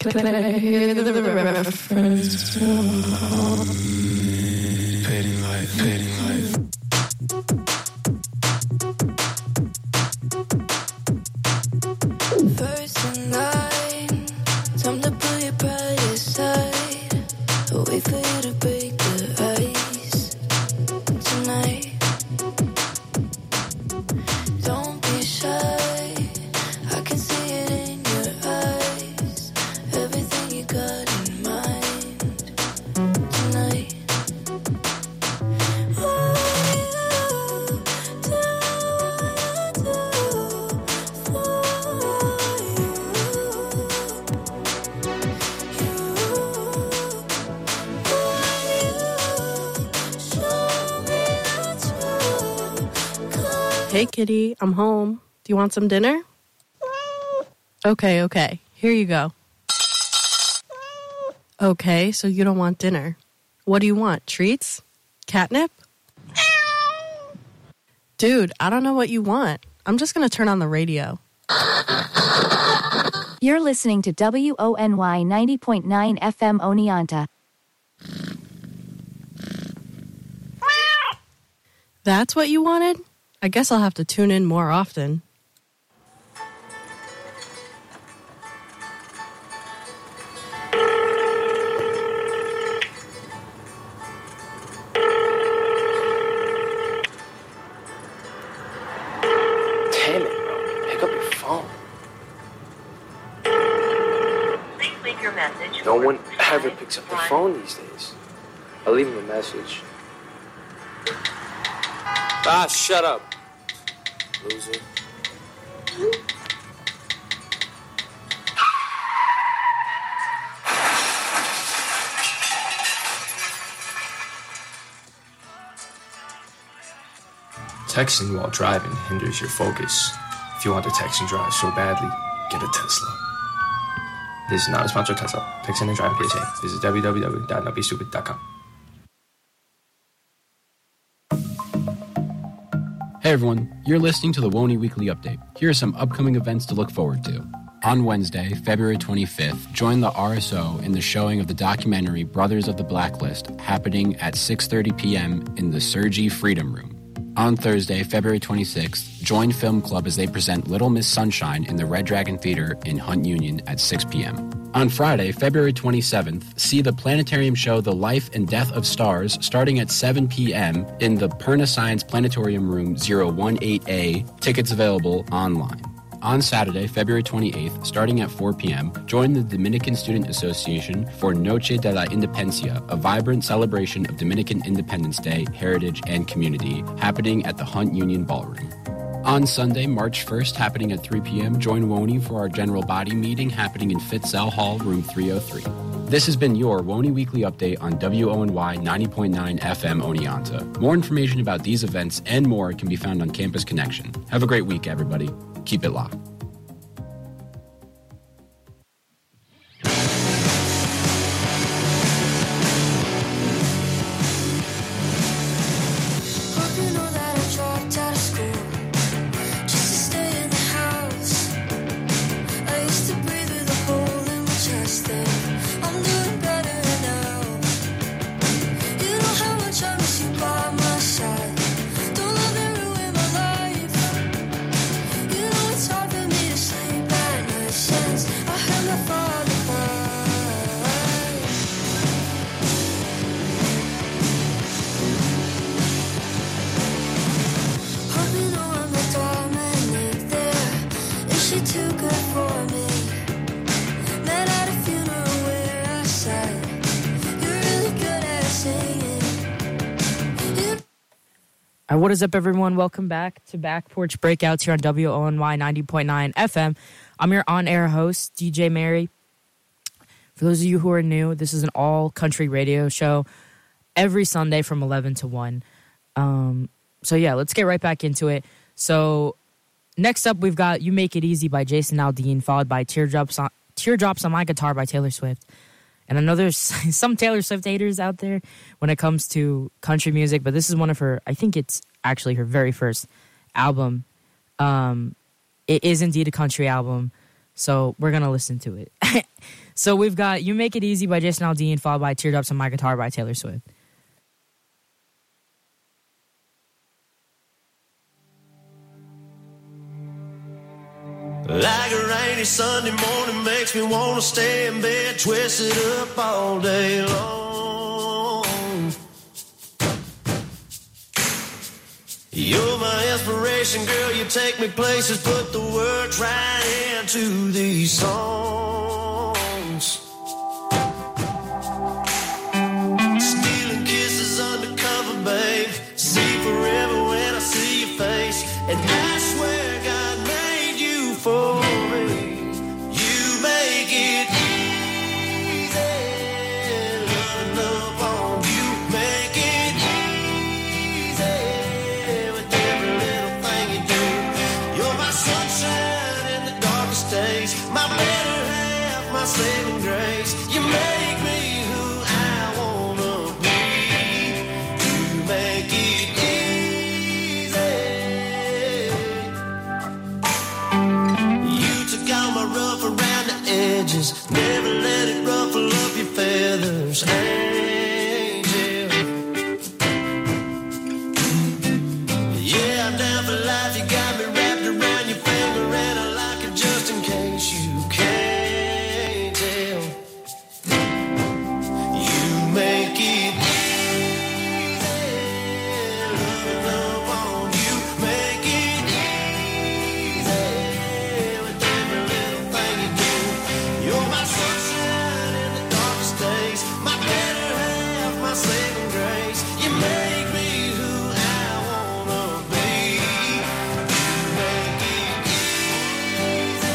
Play the reference. Fading light, fading light. First in line, time to put your pride aside. Wait for you to break the ice tonight. Don't be shy, I can see it in your eyes. Everything you got in mind tonight. What do I do for Hey, kitty, I'm home. Do you want some dinner? Okay. Here you go. Okay, so you don't want dinner. What do you want? Treats? Catnip? Dude, I don't know what you want. I'm just going to turn on the radio. You're listening to WONY 90.9 FM Oneonta. That's what you wanted? I guess I'll have to tune in more often. Damn it, bro. Pick up your phone. Please leave your message. No one ever picks up the phone these days. I'll leave him a message. Ah, shut up. Loser. Texting while driving hinders your focus. If you want to text and drive so badly, get a Tesla. This is not a sponsor of Tesla. Texting and driving PSA. Visit www.notbestupid.com. Hey everyone, you're listening to the WONY Weekly Update. Here are some upcoming events to look forward to. On Wednesday, February 25th, join the RSO in the showing of the documentary Brothers of the Blacklist, happening at 6:30 p.m. in the Sergi Freedom Room. On Thursday, February 26th, join Film Club as they present Little Miss Sunshine in the Red Dragon Theater in Hunt Union at 6 p.m. On Friday, February 27th, see the planetarium show The Life and Death of Stars starting at 7 p.m. in the Perna Science Planetarium Room 018A. Tickets available online. On Saturday, February 28th, starting at 4 p.m., join the Dominican Student Association for Noche de la Independencia, a vibrant celebration of Dominican Independence Day, heritage, and community, happening at the Hunt Union Ballroom. On Sunday, March 1st, happening at 3 p.m., join WONY for our general body meeting happening in Fitzell Hall, room 303. This has been your WONY Weekly Update on WONY 90.9 FM Oneonta. More information about these events and more can be found on Campus Connection. Have a great week, everybody. Keep it locked. What is up, everyone? Welcome back to Back Porch Breakouts here on WONY 90.9 FM. I'm your on-air host, DJ Mary. For those of you who are new, this is an all-country radio show every Sunday from 11 to 1. So, yeah, let's get right back into it. So, next up, we've got You Make It Easy by Jason Aldean, followed by Teardrops on My Guitar by Taylor Swift. And I know there's some Taylor Swift haters out there when it comes to country music, but this is one of her, I think it's actually her very first album. It is indeed a country album, so we're going to listen to it. So we've got You Make It Easy by Jason Aldean, followed by Teardrops on My Guitar by Taylor Swift. Like a rainy Sunday morning makes me want to stay in bed, twisted up all day long. You're my inspiration, girl, you take me places, put the words right into these songs. Stealing kisses undercover, babe, see forever when I see your face, and I swear God made you for me. You make it easy, loving up on you, make it easy with every little thing you do. You're my sunshine in the darkest days, my better half, my saving grace. You make me who I wanna be. You make it easy. You took all my rough around the edges, never let it ruffle up your feathers, angel. Yeah, I'm down for life, you got me wrapped around your finger, and I like it just in case you can't tell. You make it easy, loving up on you, make it easy with every little thing you do. You're my sunshine in the darkest days, my better half, my saving grace. You make me who I wanna be. You make it easy.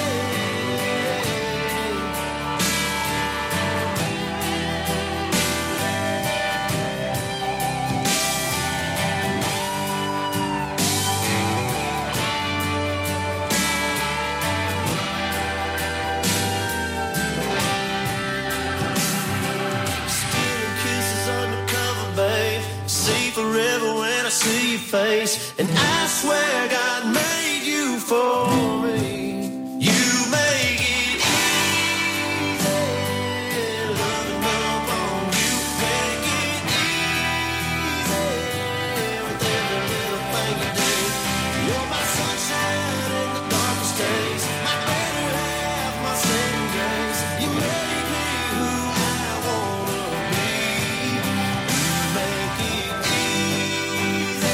Stealing kisses undercover, babe. See forever when I see your face, and I swear God made you for me. You make it easy, loving up on you, make it easy with every little thing you do. You're my sunshine in the darkest days, my better half, my saving grace. You make me who I wanna be. You make it easy.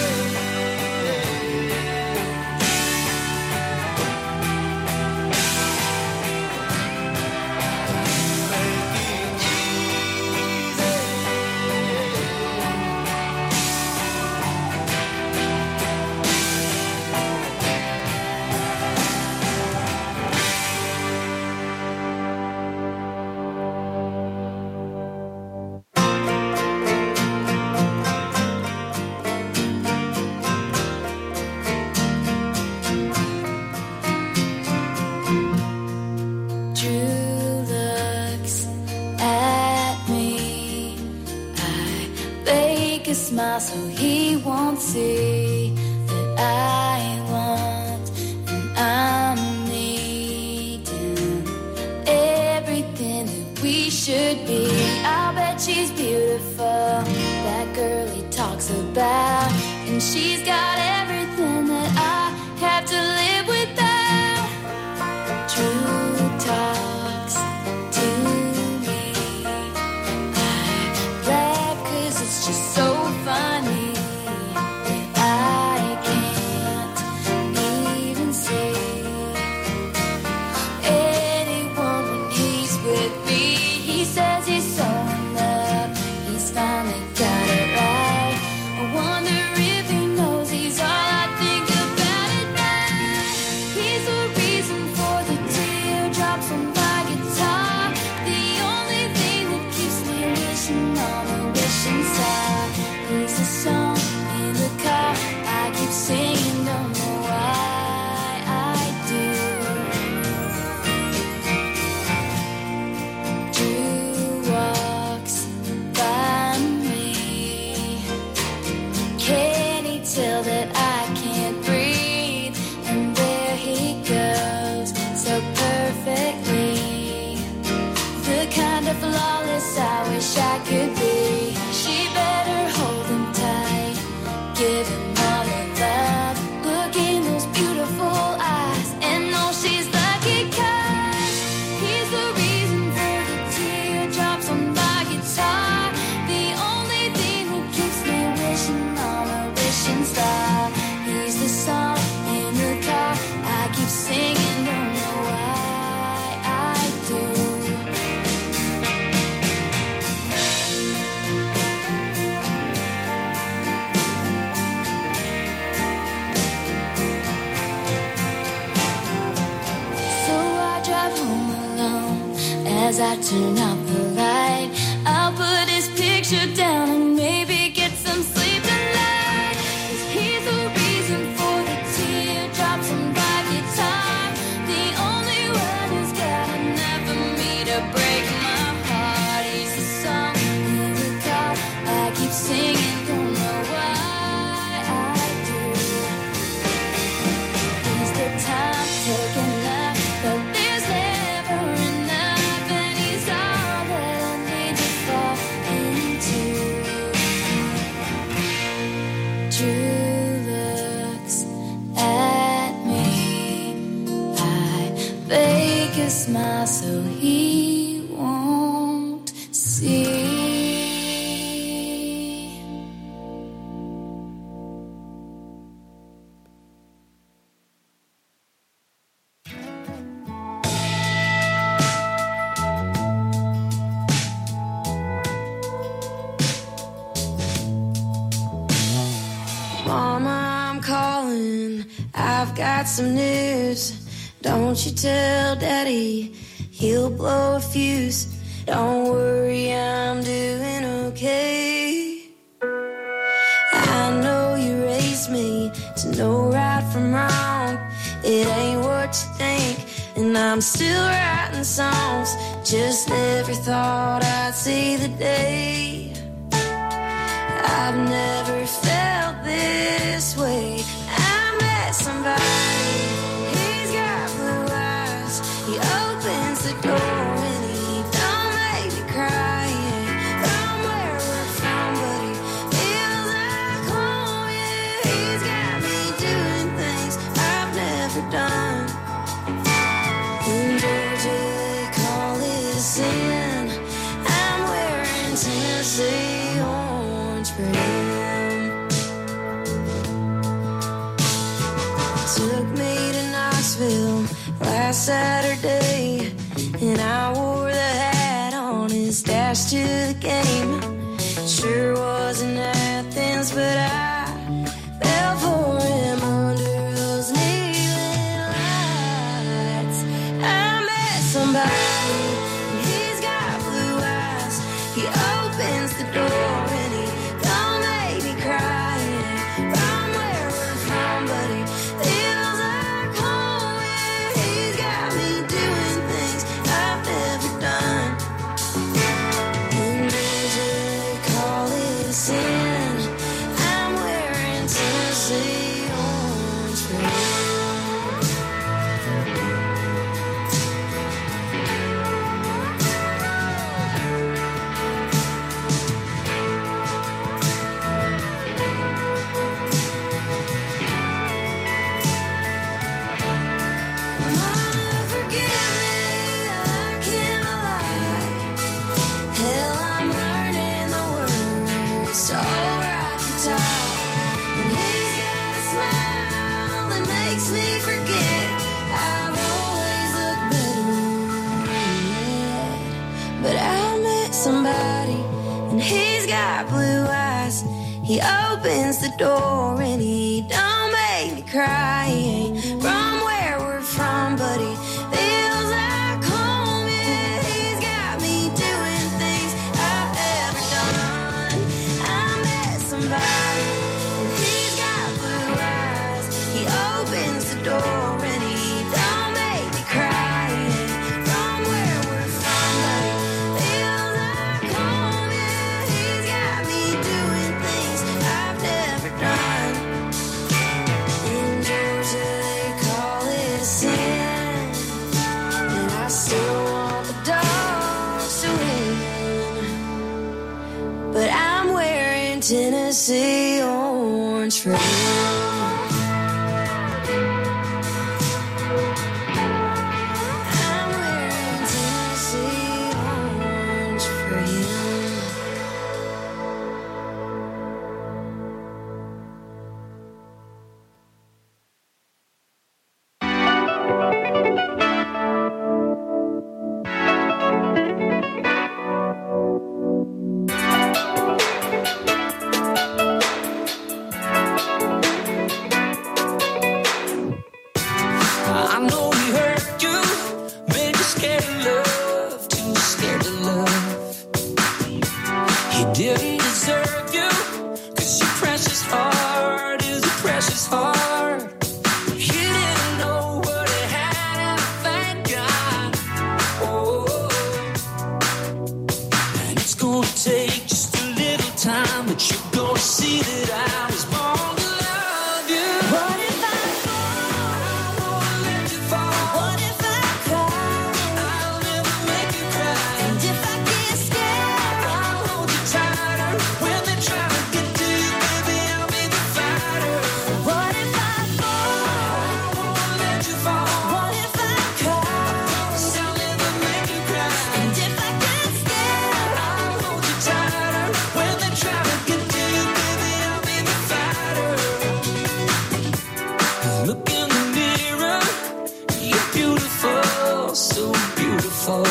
Drew looks at me. I fake a smile so he won't see that I want and I'm needing everything that we should be. I'll bet she's beautiful, that girl he talks about, and she's got everything that I have to live without. True talks to me. I laugh 'cause it's just so funny that I as I turn out the light. I'll put his picture down and maybe get some sleep tonight. 'Cause he's the reason for the teardrops on my guitar. The only one who's got enough for me to break my heart. He's the song in the car I keep singing, don't know why I do. He's the time taken up, but there's never enough, and he's all that I need to fall into. Drew looks at me. I fake a smile so he won't see. Mama, I'm calling. I've got some news. Don't you tell Daddy, he'll blow a fuse. Don't worry, I'm doing okay. I know you raised me to know right from wrong. It ain't what you think, and I'm still writing songs. Just never thought I'd see the day. I've never felt this way. I met somebody, he's got blue eyes. He opens the door and he don't make me cry. From where we're from, but he feels like home. Yeah, he's got me doing things I've never done. In Georgia they call it a sin. I'm wearing Tennessee orange for him. Took me to Knoxville last Saturday, and I wore the hat on his dash to the game. Sure wasn't Athens, but I fell for him under those neon lights. I met somebody, and he's got blue eyes. He opens the door and he don't make me cry. From where we're from, but he feels like home. Yeah, he's got me doing things I've never done. In Georgia they call it a sin. I'm wearing Tennessee orange for him. Mama, forgive me, I can't lie. Hell, I'm learning the words to old rock guitar. And he's got a smile that makes me forget I've always looked better. But I met somebody, and he's got blue eyes. He opens the door and he don't make me cry. He ain't from where we're from, but he feels like home. Yeah, he's got me doing things I've never done. I met somebody, and he's got blue eyes. He opens the door and he don't make me cry. He ain't from where we're from, but he feels like home. Yeah, he's got me doing things I've never done. In Georgia they call it a sin, and I still want the dogs to win. But I'm wearing Tennessee orange for him. I'm wearing Tennessee orange for him. fall.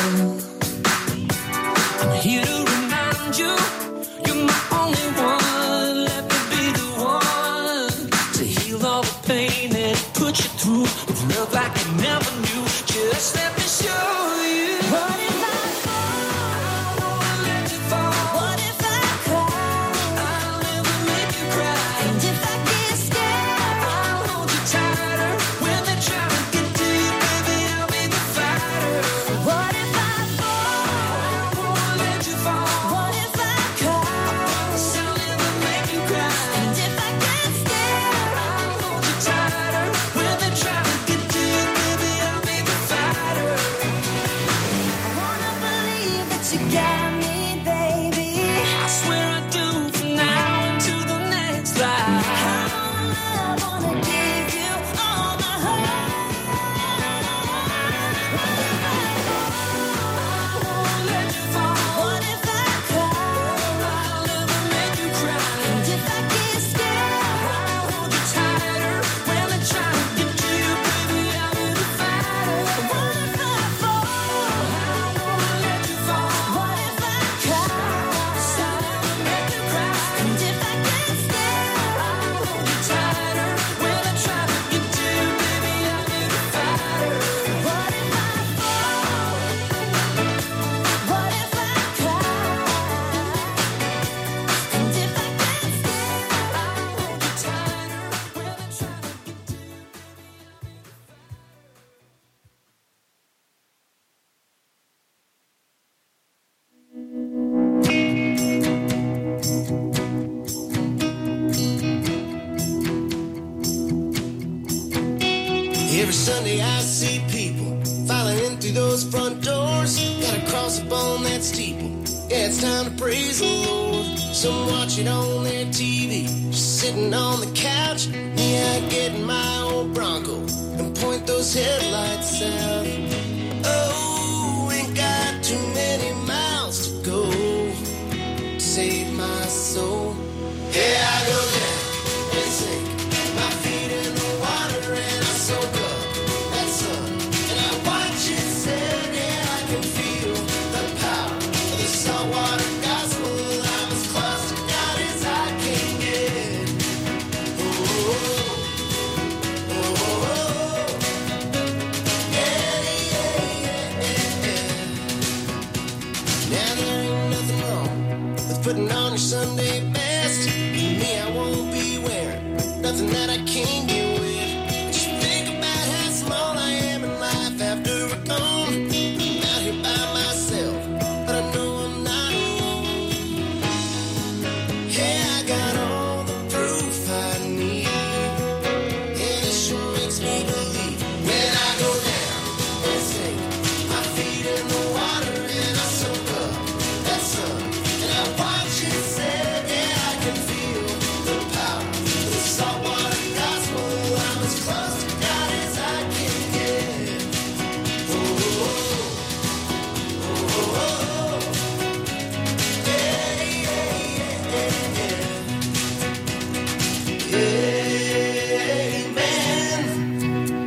I'm here to remind you, you're my only one. Let me be the one to heal all the pain and put you through with love like you never knew. Just let me show you. What if I fall? I won't let you fall. What if I cry? I'll never make you cry. And if I get scared, I'll hold you tighter. When they try to get to you, baby, I'll be the fighter. What if I fall? I won't let you fall. What if I cry? I promise I'll never make you cry. And if I get scared, I'll hold you tighter. When they try to get to you, baby, I'll be the fighter. I wanna believe that you got me, baby. I swear I do from now until the next life. I wanna give you all my heart. I won't let you fall. What if I cry? I'll never make you cry. And if I get scared, I'll hold you tighter. When they try to get to you, baby, I'll be the fighter. What if I fall? I won't let you fall. What if I cry? I'll never make you cry. And if I get scared, I'll hold you tighter. When they try to get to you, baby, I'll be the fighter. What if I fall? What if I cry? And if I get scared, I'll hold you tighter. When they try to get to you, Every Sunday I see people filing in through those front doors. Gotta cross up on that steeple. Yeah, it's time to praise the Lord. Some watch it on their TV, just sitting on the couch. Me, I get in my old Bronco and point those headlights out. Oh, ain't got too many miles to go to save my soul. Yeah, I go down and sink my feet in the water and I soak up that sun. And I watch it set, yeah, I can feel the power of the saltwater gospel. I'm as close to God as I can get. Oh, oh, oh, oh. Yeah, yeah, yeah, yeah. Now there ain't nothing wrong with putting on your Sunday best. Me, I won't be wearing nothing that I can't get with. Just think about how small I am in life after we're gone. I'm out here by myself, but I know I'm not alone. Yeah, I got all the proof I need, and it sure makes me believe. When I go down and sink my feet in the water and I soak up that sun, and I watch it set, yeah, I can feel the power of the saltwater gospel. I'm as close to God as I can get. Oh, oh, oh, oh. Yeah, yeah, yeah, yeah. Amen.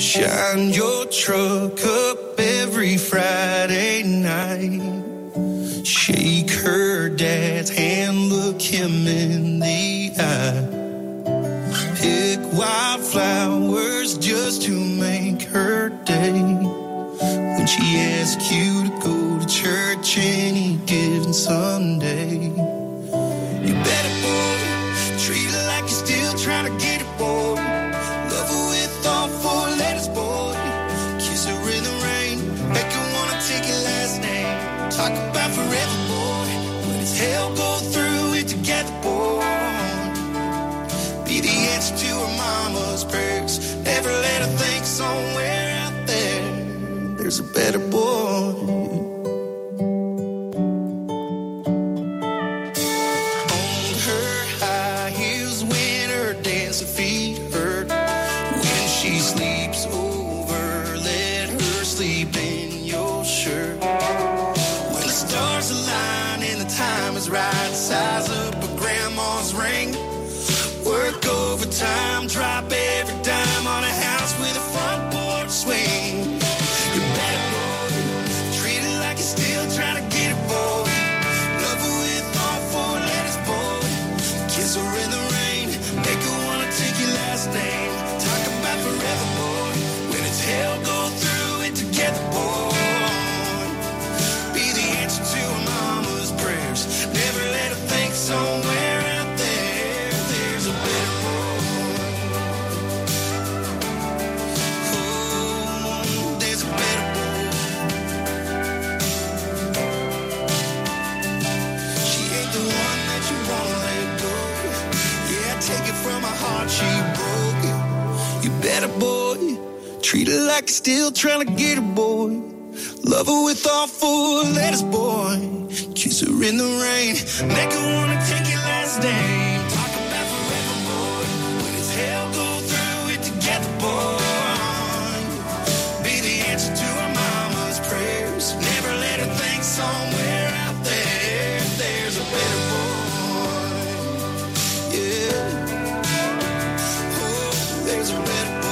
Shine your truck up every Friday night. Shake her dad's hand, look him in the eye. Pick wildflowers just to make her day. When she asks you to go to church any given Sunday, you better, boy, treat her like you're still trying to get her, boy. Love her with all four letters, boy. Kiss her in the rain, make her wanna take your last name. Talk about forever, boy. When it's hell, go through it together, boy. Be the answer to her mama's prayers. Never let her think somewhere out there there's a better boy. On her high heels when her dancing feet hurt. When she sleeps over, let her sleep in your shirt. When the stars align and the time is right, size up a grandma's ring. Work overtime, drop every dime on a house with a front porch swing. You better, boy, treat her like you're still trying to get her, boy. Love her with all four letters, boy. Kiss her in the rain, make her wanna take your last name. Talk about forever, boy. When it's hell, go through it together, boy. Be the answer to her mama's prayers. Never let her think somewhere out there there's a better boy. Oh, there's a better boy. She ain't the one that you wanna let go. Yeah, take it from a heart she broke. You better, boy, treat her like you're still trying to get her, boy. Love her with all four letters, boy. Kiss her in the rain, make her wanna take your last name. Talk about forever, boy. When it's hell, go through it together, boy. Be the answer to her mama's prayers. Never let her think somewhere out there there's a better boy. Yeah. Oh, there's a better boy.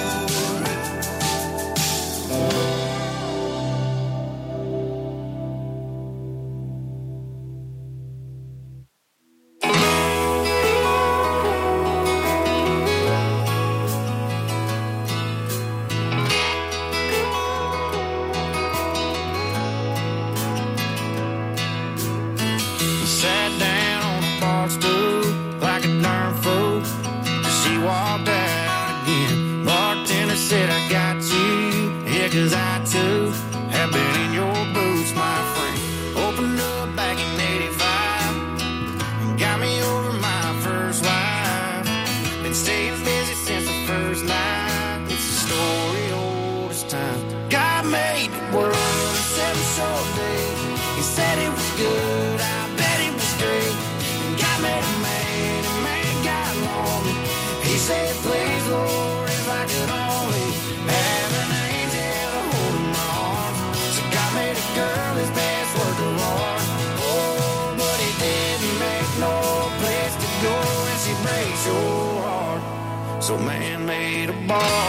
Sat down on a bar stool like a darn fool. She walked out again. Bartender said, I got you. Yeah, 'cause I too have been in your boots, my friend. Opened up back in 85 and got me over my first wife. Been staying busy since the first night. It's a story old as time. God made the world in 7 short days. He said it was good. I bet it was great. And God made a man, and man got lonely. He said, please, Lord, if I could only have an angel to hold in my arms. So God made a girl his best work of art. Oh, but he didn't make no place to go, and she breaks your heart. So man made a bar.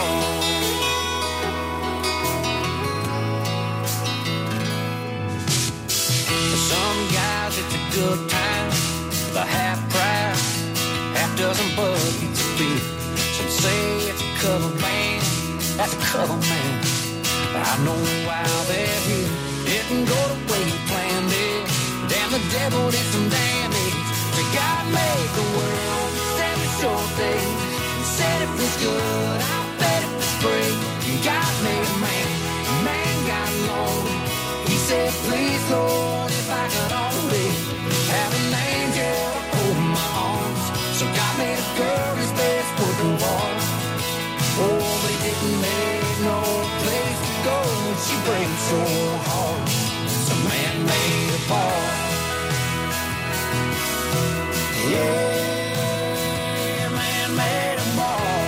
Some guys, it's a good time, the half price, half dozen buckets of beer. Some say it's a cover band, that's a cover man. But I know while they're here, didn't go the way you planned it. Damn, the devil did some damage. So God made the world 7 short days. He said it was good, I bet it was great. God made man, man got lonely. He said, please, Lord, if I could only have an angel to hold my arms. So God made a girl his best work of art. Oh, but he didn't make no place to go when she breaks your heart. So man made a bar. Yeah, man made a bar.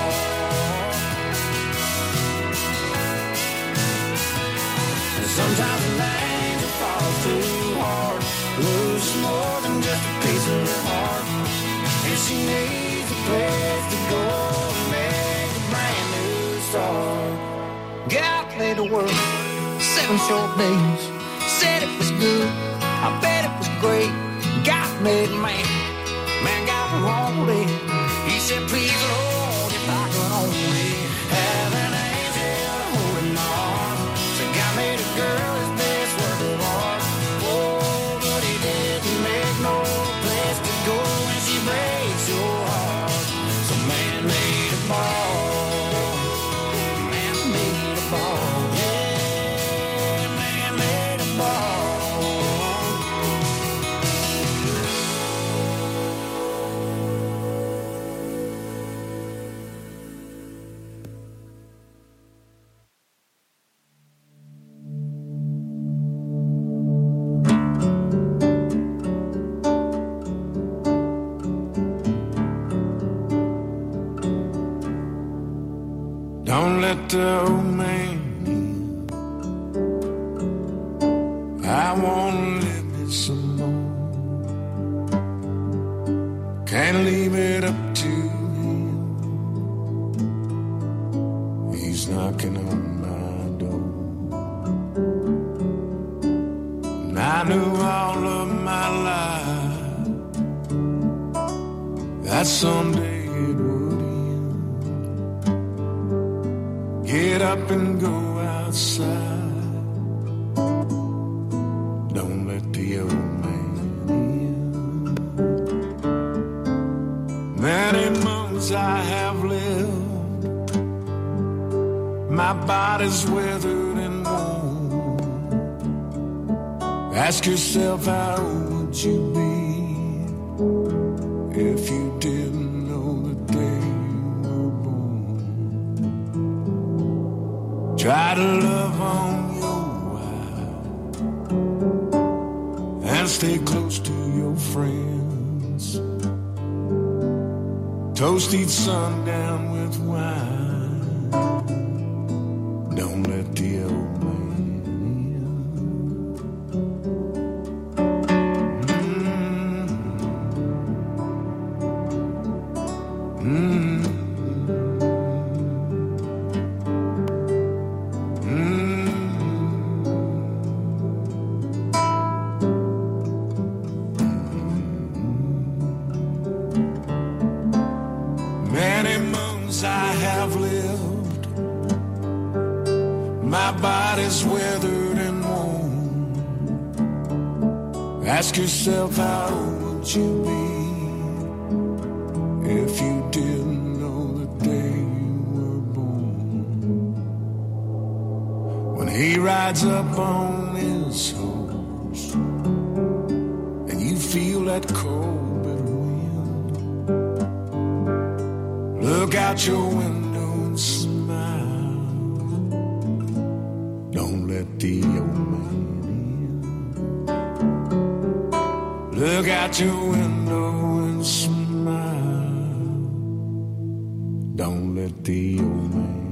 Sometimes an angel falls too hard, loses more than just a piece of her heart, and she needs a place to go and make a brand new start. world. 7 short days. Said it was good. I bet it was great. God made man. Man got lonely. He said, please, Lord, if I could only have an angel holding my arm. So God made a girl his best work of art. Oh, but he didn't make no place to go when she breaks your heart. So man made a ball. Man made a ball. Yeah, man made a ball. Don't let the old man in. I wanna live it some more. Can't leave it up to him. He's knocking on my door. And I knew all of my life that someday it would end. Get up and go outside. Don't let the old man in. Many months I have lived. My body's withered and worn. Ask yourself, how would you be if you didn't know the day you were born? Try to love on your wife and stay close to your friends. Toast each sundown with wine. Don't let the old man in. Many moons I have lived. My body's withered and worn. Ask yourself, how would you be if you didn't know the day you were born? When he rides up on his horse and you feel that cold bitter wind, look out your window and smile. Don't let the old man in. Look out your window and smile. Don't let the old man in.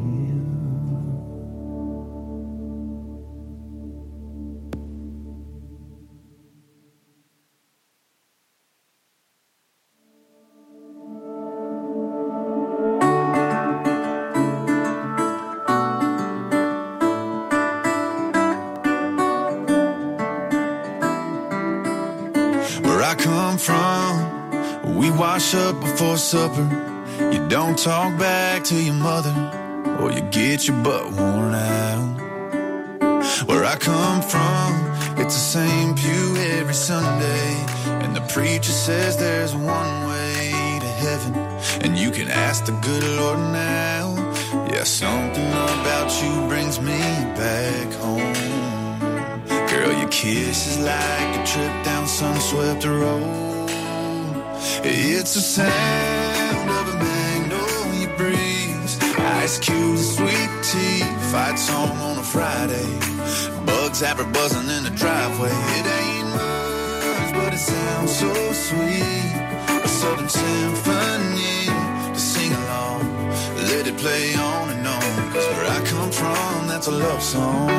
Where I come from, we wash up before supper. You don't talk back to your mother, or you get your butt worn out. Where I come from, it's the same pew every Sunday, and the preacher says there's one way to heaven, and you can ask the good Lord now. Yeah, something about you brings me back home. Girl, your kiss is like a trip down sun-swept road. It's the sound of a magnolia breeze, ice cubes, sweet tea, fight song on a Friday, bugs ever buzzing in the driveway. It ain't much, but it sounds so sweet. A southern symphony to sing along. Let it play on and on, 'cause where I come from, that's a love song.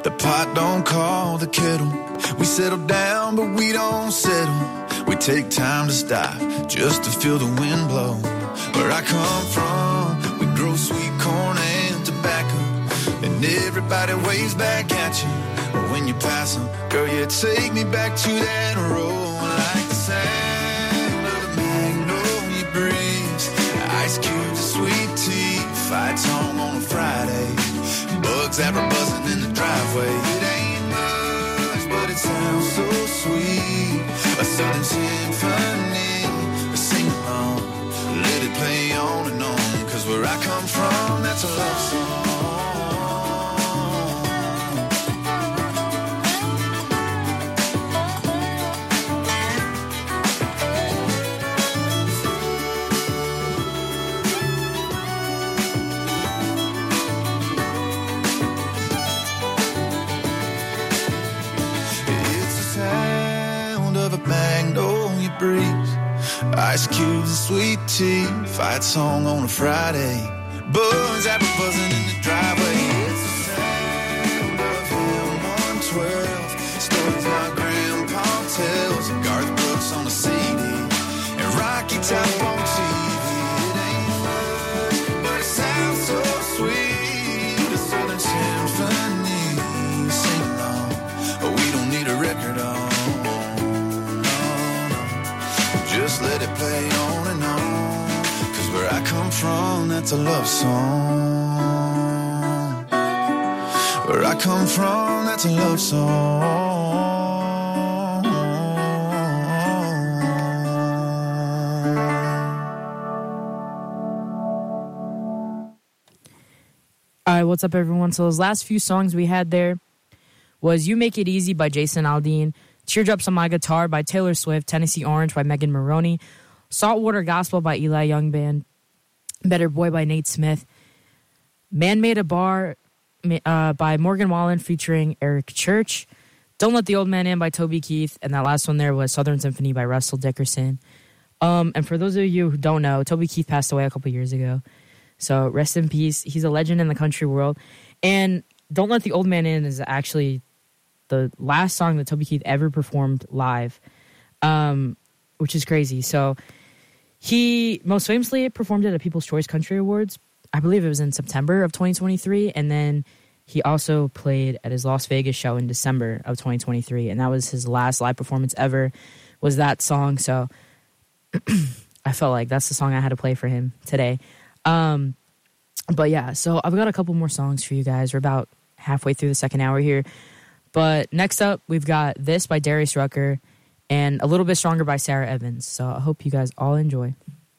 The pot don't call the kettle. We settle down, but we don't settle. We take time to stop just to feel the wind blow. Where I come from, we grow sweet corn and tobacco, and everybody waves back at you when you pass them. Girl, you take me back to that road, like the sound of the magnolia breeze, ice cubes and sweet tea, fight song on a Friday, bugs that are buzzing in the driveway. It ain't much, but it sounds so sweet. A southern symphony, sing along, let it play on and on. 'Cause where I come from, that's a love song. Magnolia breeze, ice cubes and sweet tea, fight song on a Friday, bugs that were buzzing in the driveway. It's the sound of him 112, stories my grandpa tells, and Garth Brooks on the CD, and Rocky Top on TV. It ain't much, but it sounds so sweet. A southern symphony, sing along, but we don't need a record on. Just let it play on and on. 'Cause where I come from, that's a love song. Where I come from, that's a love song. All right, what's up, everyone? So those last few songs we had there was You Make It Easy by Jason Aldean, Teardrops on My Guitar by Taylor Swift, Tennessee Orange by Megan Maroney, Saltwater Gospel by Eli Young Band, Better Boy by Nate Smith, Man Made a Bar by Morgan Wallen featuring Eric Church, Don't Let the Old Man In by Toby Keith, and that last one there was Southern Symphony by Russell Dickerson. And for those of you who don't know, Toby Keith passed away a couple years ago, so rest in peace. He's a legend in the country world. And Don't Let the Old Man In is actually the last song that Toby Keith ever performed live, which is crazy. So he most famously performed it at People's Choice Country Awards. I believe it was in September of 2023. And then he also played at his Las Vegas show in December of 2023. And that was his last live performance ever, was that song. So I felt like that's the song I had to play for him today. But yeah, so I've got a couple more songs for you guys. We're about halfway through the second hour here. But next up, we've got This by Darius Rucker and A Little Bit Stronger by Sarah Evans. So I hope you guys all enjoy.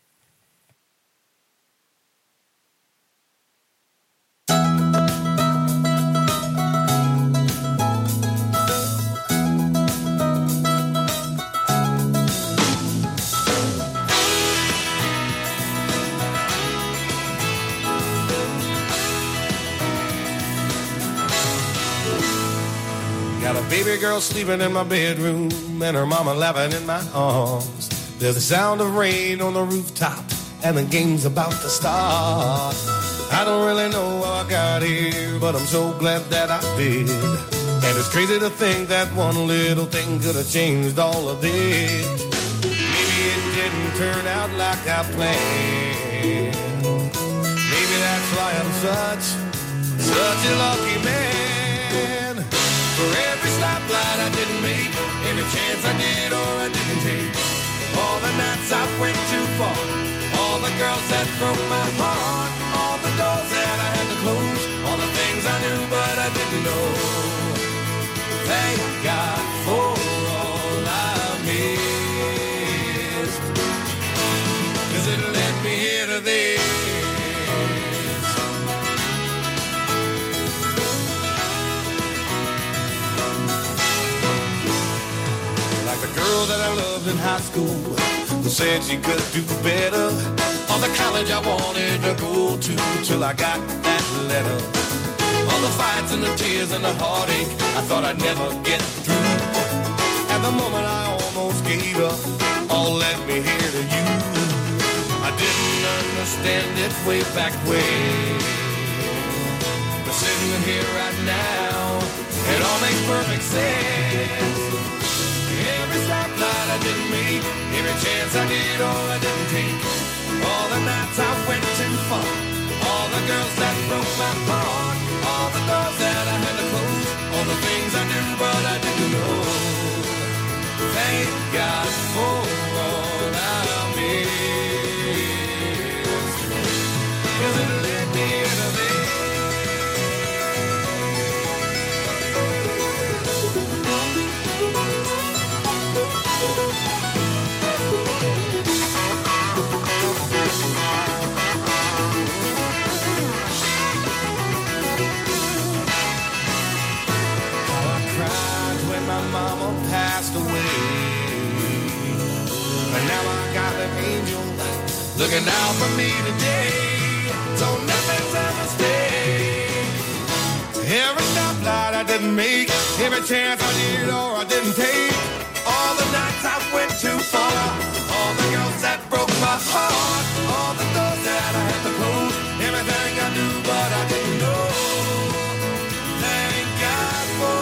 Got a baby girl sleeping in my bedroom and her mama laughing in my arms. There's the sound of rain on the rooftop and the game's about to start. I don't really know how I got here, but I'm so glad that I did. And it's crazy to think that one little thing could have changed all of this. Maybe it didn't turn out like I planned. Maybe that's why I'm such a lucky man. For every stoplight I didn't make, every chance I did or I didn't take, all the nights I went too far, all the girls that broke my heart, all the doors that I had to close, all the things I knew but I didn't know. Thank God for all I missed, 'cause it led me here to this. The girl that I loved in high school who said she could do better, or the college I wanted to go to till I got that letter. All the fights and the tears and the heartache I thought I'd never get through. At the moment I almost gave up, all led me here to you. I didn't understand it way back when, but sitting here right now, It all makes perfect sense. Every stoplight I didn't make, every chance I did or I didn't take, all the nights I went too far, all the girls that broke my heart, all the doors that I had to close, all the things I knew but I didn't know. Thank God for all I missed, 'cause it led me into this. My mama passed away, but now I got an angel looking out for me today. So nothing's a mistake. Every stoplight I didn't make, every chance I did or I didn't take, all the nights I went too far, all the girls that broke my heart, all the doors that I had to close, everything I knew but I didn't know. Thank God for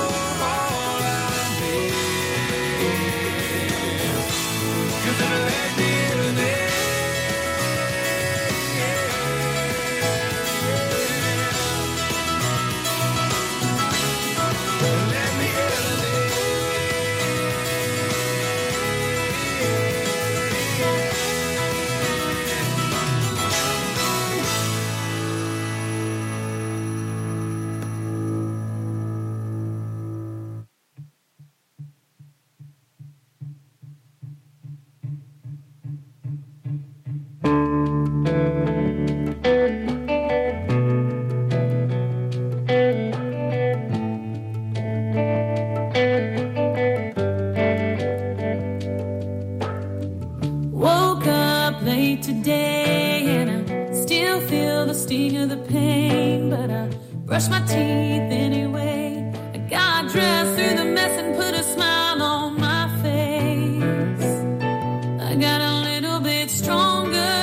brush my teeth anyway. I got dressed through the mess and put a smile on my face. I got a little bit stronger,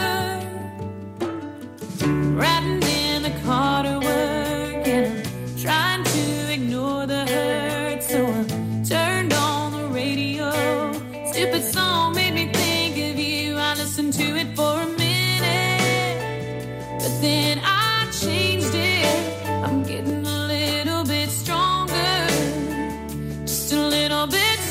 riding in the car to work and trying to ignore the hurt. So I turned on the radio. Stupid song made me think of you. I listened to it for a minute, but then I changed it. I'm getting a little bit stronger, just a little bit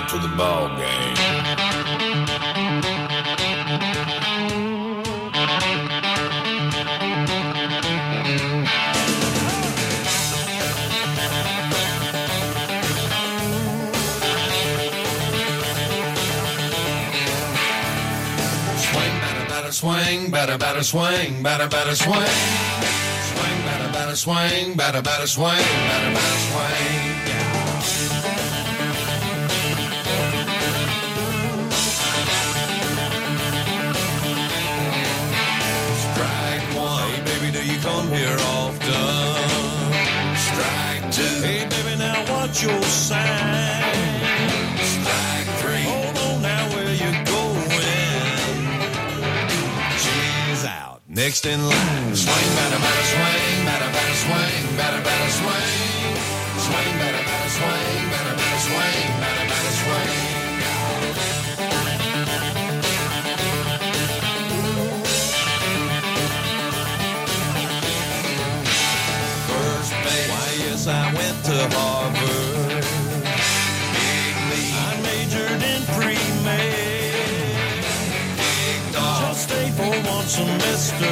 to the ball game. Swing, batter, batter, swing, batter, batter, swing. Swing, batter, batter, swing, batter, batter, swing, batter, batter, swing. Strike one. Hey, baby, do you come here often? Strike two. Hey, baby, now what's your sign? Strike three. Hold on now, where you going? Next in line. Swing, batter, batter, swing, batter, batter, swing, batter, batter, swing. Swing, batter, batter, swing, batter, batter, swing, batter, batter, swing. First base. Why, yes, I went to Harvard. Big league. I majored in pre-med. Stay for one semester.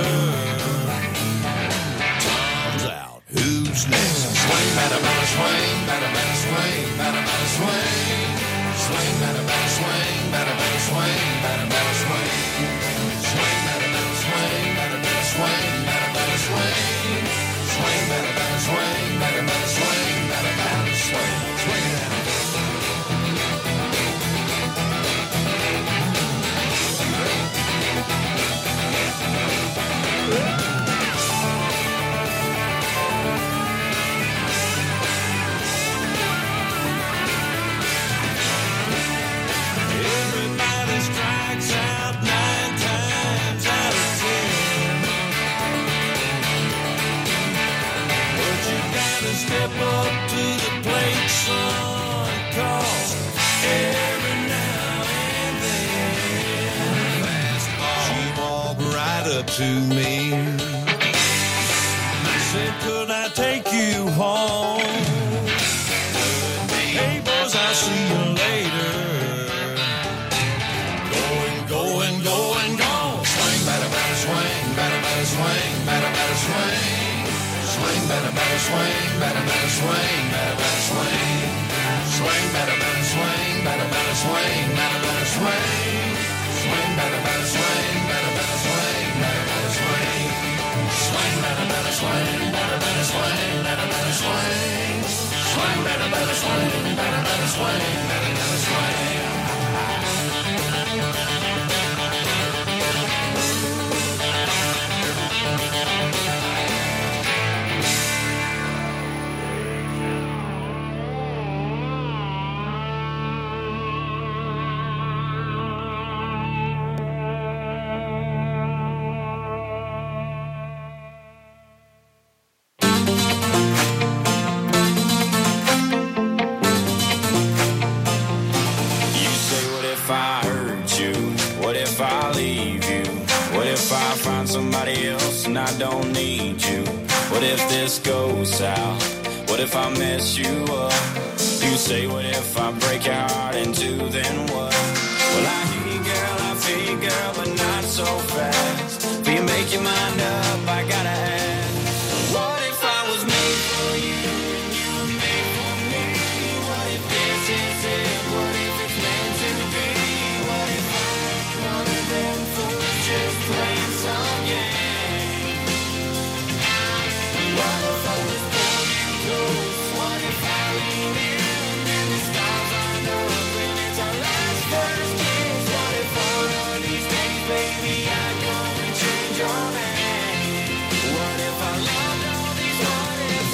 Time's out. Who's next? Swing, batter, batter, swing, batter, batter, swing, batter, batter, swing. Swing, batter, batter, swing, batter, batter, swing, batter, batter, swing. Swing, batter, batter, swing, batter, batter, swing, batter, batter, swing. Swing, batter, batter, swing, batter, batter, swing, batter, batter, swing. Swing it out. Everybody strikes out 9 times out of 10. But you gotta step up to the plate, son, 'cause every now and then fastball, she walked right up to me. I said, could I take you home? Hey boys, I'll see you later. Going, gone. Swing, batter, batter, swing, batter, batter, swing, batter, batter, swing. Swing, batter, batter, swing, batter, batter, swing, batter, batter, swing. Swing, batter, batter, swing, batter, batter, swing, batter, batter, swing. Swing, batter, batter, swing, batter, batter, swing, batter, batter, swing. Swing, batter, batter, swing, batter, batter, swing, batter, batter, swing. Swing, batter, batter, swing, batter, batter, swing, batter, batter, swing. Somebody else and I don't need you. What if this goes south? What if I mess you up? You say, what if I break your heart in two, then what? Well, I hear you, girl, I feel you, girl, but not so fast. Will you make your mind up? I gotta ask. What if I was made for you and you were made for me? What if this is it? What if it's meant to be? What if I'm one of them fools just playing some game? What if I was born and close? What if I lean in and the stars aren't up and it's our last first kiss? What if one of these days, baby, I go and change your name? What if I loved all these heartaches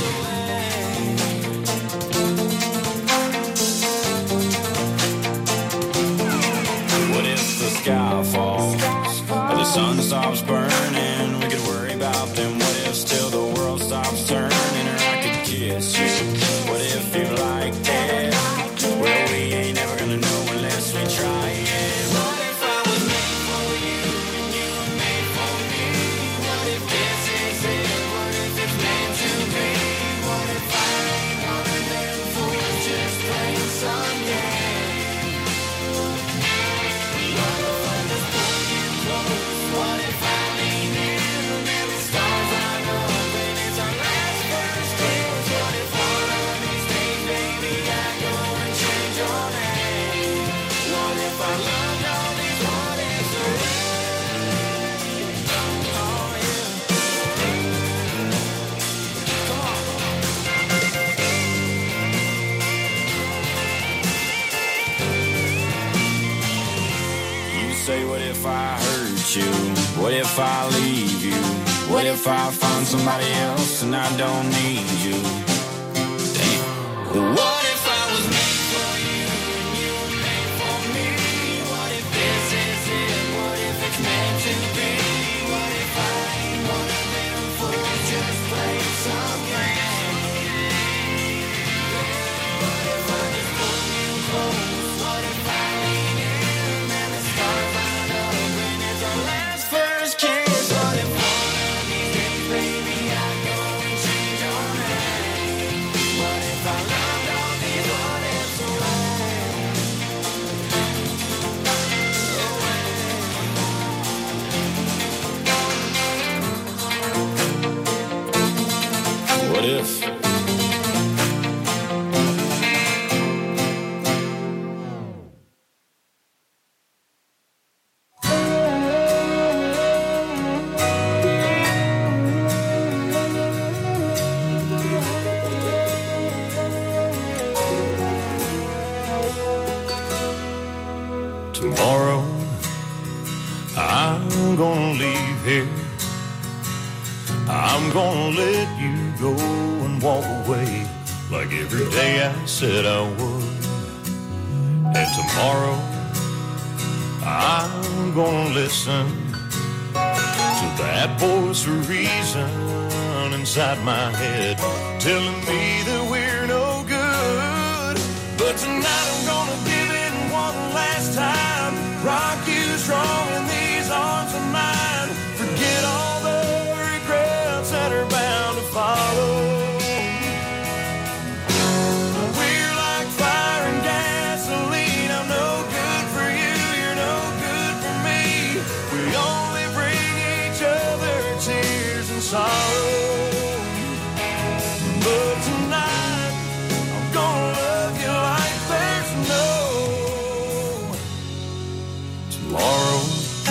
away? What if the sky falls or the sun stops burning? We could worry about them. What if still the world stops turning, or I could kiss you? What if you like that? Well, we ain't never gonna know unless we try it. What if I was made for you and you were made for me? What if this is it? What if it's meant to be? What if I ain't one of them fools just playing some game? if I hurt you? What if I leave you? What if I find somebody else and I don't need you? Damn. What if I was made for you and you were made for me? What if this is it? What if it's meant to be? What if I ain't one of them fools just playing some game? What if I just pull you close? What if I lean in and the stars line up and it's our last first kiss? What if one of these days, baby, I go and change your name? What if I loved all these what ifs away? What if? Tomorrow, I'm gonna leave here. I'm gonna let you go and walk away like every day I said I would. And tomorrow, I'm gonna listen to that voice of reason inside my head telling me that we're no good. But tonight I'm gonna give it one last time, rock you strong in these arms of mine. Forget all the regrets that are bound to follow. We're like fire and gasoline. I'm no good for you, you're no good for me. We only bring each other tears and sorrow. But tonight I'm gonna love you like there's no tomorrow.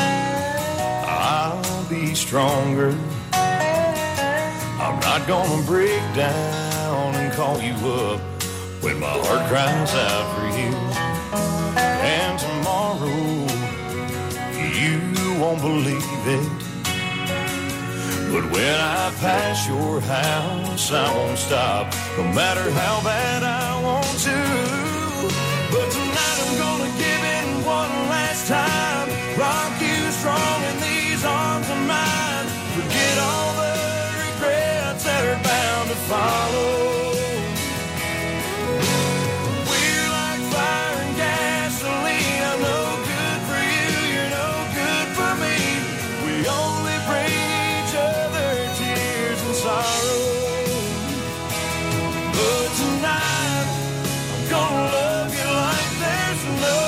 I'll be stronger. I'm not gonna break down and call you up when my heart cries out for you. And tomorrow, you won't believe it, but when I pass your house, I won't stop, no matter how bad I want to. But tonight I'm gonna give in one last time, rock you strong in these arms of mine. Forget all the regrets that are bound to follow. We're like fire and gasoline. I'm no good for you, you're no good for me. We only bring each other tears and sorrow. But tonight I'm gonna love you like there's no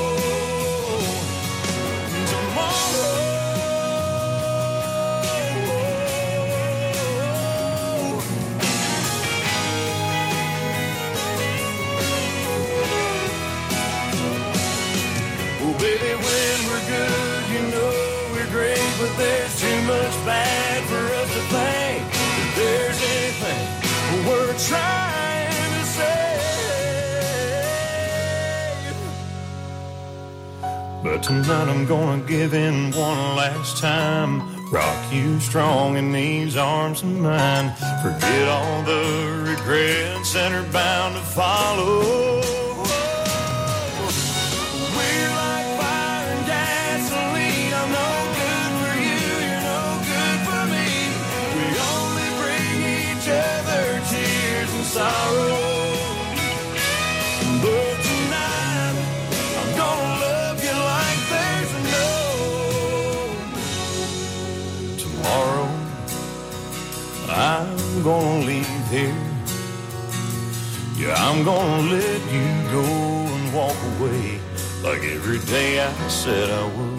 tomorrow. Oh baby, when we're good, you know we're great, but there's too much bad for us to think that there's anything we're trying to save. But tonight I'm gonna give in one last time, rock you strong in these arms of mine. Forget all the regrets that are bound to follow. We're like fire and gasoline. I'm no good for you, you're no good for me. We only bring each other tears and sorrow. But tonight I'm gonna love you like there's no tomorrow. I'm gonna leave here. Yeah, I'm gonna let you go and walk away like every day I said I would.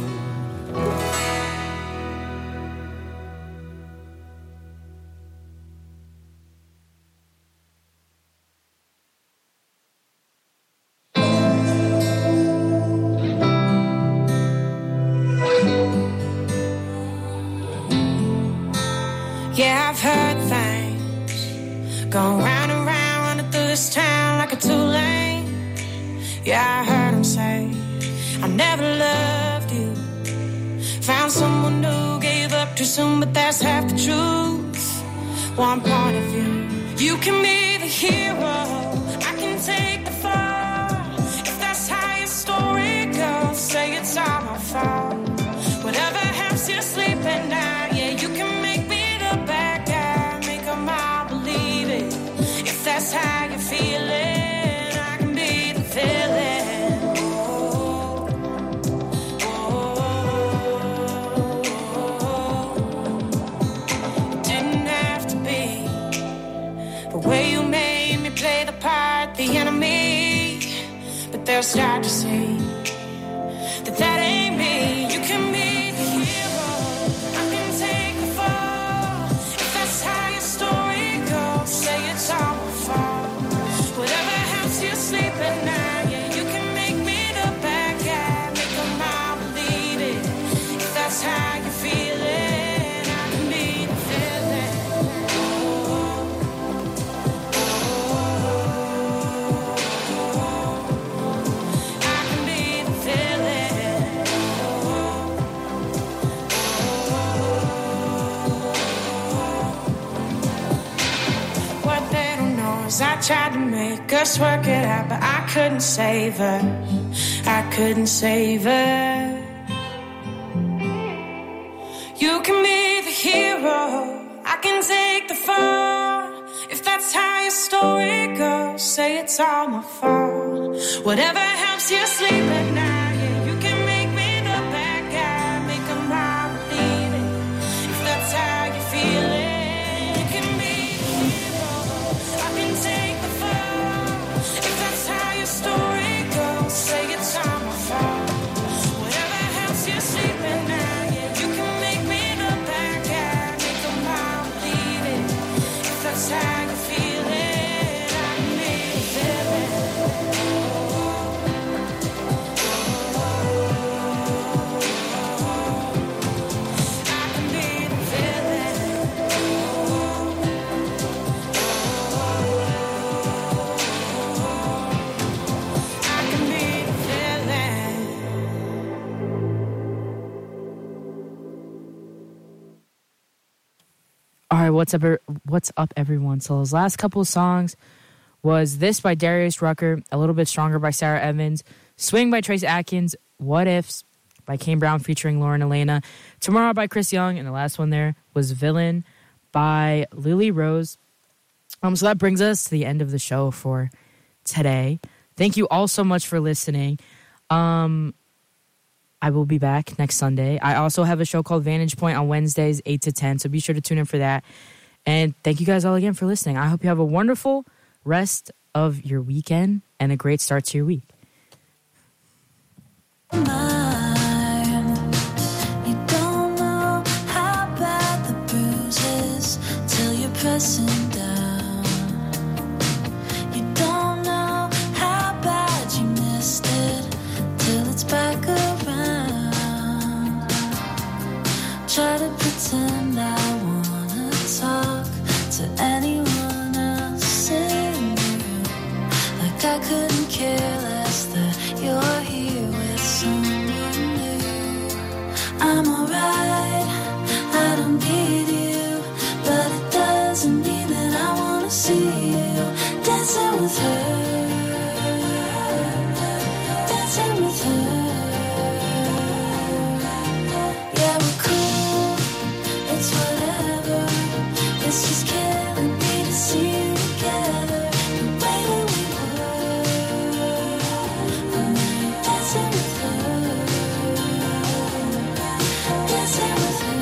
Yeah, I've heard things go round and round, running through this town like a two-lane. Yeah, I heard them say I never loved you, soon, but that's half the truth. One point of view. You can be the hero, I can take the fall. If that's how your story goes, say it's all my fault. Whatever helps you sleep at night, yeah, you can make me the bad guy, make them all believe it. If that's how you're feeling, I can be the villain. The way you made me play the part, the enemy, but they'll start to see that that ain't me. You can be the hero, I can take the fall. If that's how your story goes, say it's all my fault. Whatever helps you sleep at night, yeah, you can make me the bad guy, make them all believe it. If that's how you feel it, I can be the villain. I tried to make us work it out, but I couldn't save her. I couldn't save her. You can be the hero, I can take the fall. If that's how your story goes, say it's all my fault. Whatever helps you sleep at night, yeah, you can make me the bad guy, make them all believe it. If that's how you feel it. Take the fall. If that's how your story goes, say it's all my fault. Whatever helps you sleep at night, yeah, you can make me the bad guy, make them all believe it. If that's how you feel it, I can be the villain. I can be the villain. All right, what's up, everyone? So those last couple of songs was This by Darius Rucker, A Little Bit Stronger by Sarah Evans, Swing by Trace Atkins, What Ifs by Kane Brown featuring Lauren Elena, Tomorrow by Chris Young, and the last one there was Villain by Lily Rose. So that brings us to the end of the show for today. Thank you all so much for listening. I will be back next Sunday. I also have a show called Vantage Point on Wednesdays, 8 to 10, so be sure to tune in for that. And thank you guys all again for listening. I hope you have a wonderful rest of your weekend and a great start to your week. You don't know how bad the bruise is till you're pressing down. You don't know how bad you missed it till it's back around. Try to pretend I wanna talk to anyone else in the room, like I couldn't care less that you're here with someone new. I'm alright, I don't need you, but it doesn't mean that I wanna see you dancing with her, dancing with her. Yeah, we're cool, it's whatever. It's just killing me to see you together the way that we were. Dancing with her, dancing with her.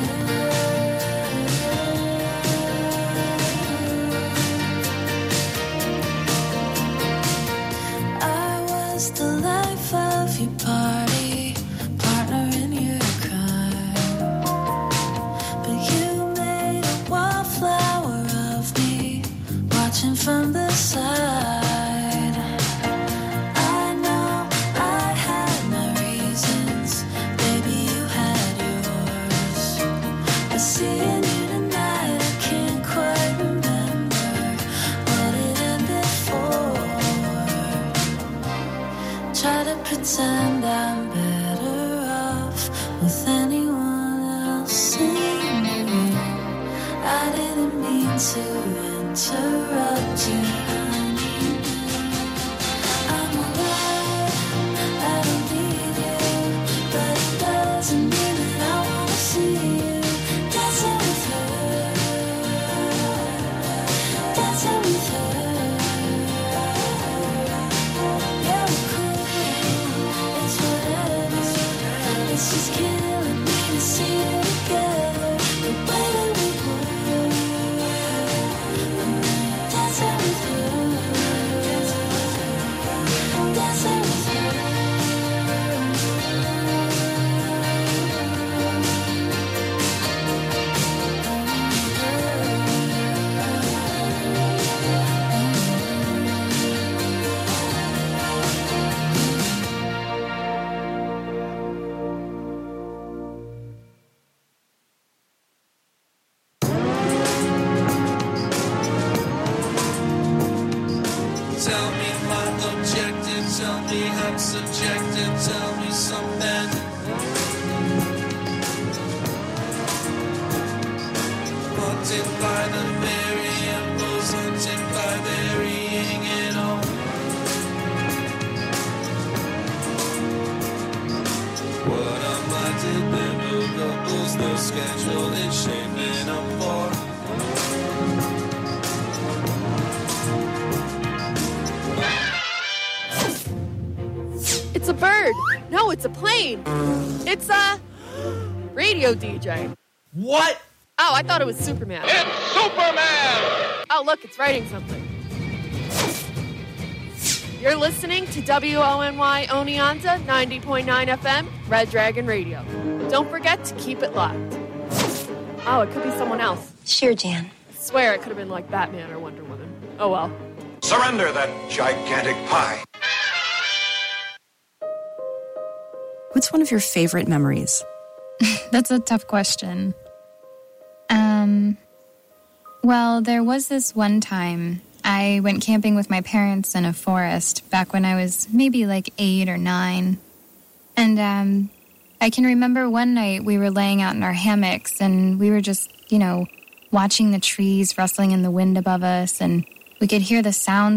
I was the life of your party, partner in your crime, but you made a wallflower of me, watching from the side. I know I had my reasons, baby, you had yours. But seeing you tonight, I can't quite remember what it ended for. Try to pretend I'm better off with anyone else in you. mean to interrupt you, honey. I'm alive, I don't need you, but it doesn't mean that I wanna see you dancing with her, dancing with her. Yeah, we're cool, it's whatever. It's just killing me to see you together, the way that we were, dancing with her, dancing with her. Tell me my objective, tell me I'm subjective, tell me something. Haunted by the variables, haunted by varying it all. What are my deliverables? The schedule is shaping up for. It's a bird. No, it's a plane. It's a radio DJ. What? Oh, I thought it was Superman. It's Superman! Oh, look, it's writing something. You're listening to WONY Oneonta 90.9 FM, Red Dragon Radio. Don't forget to keep it locked. Oh, it could be someone else. Sure, Jan. I swear it could have been like Batman or Wonder Woman. Oh, well. Surrender that gigantic pie. What's one of your favorite memories? That's a tough question. Well, there was this one time I went camping with my parents in a forest back when I was maybe like 8 or 9. And I can remember one night we were laying out in our hammocks and we were just, watching the trees rustling in the wind above us, and we could hear the sounds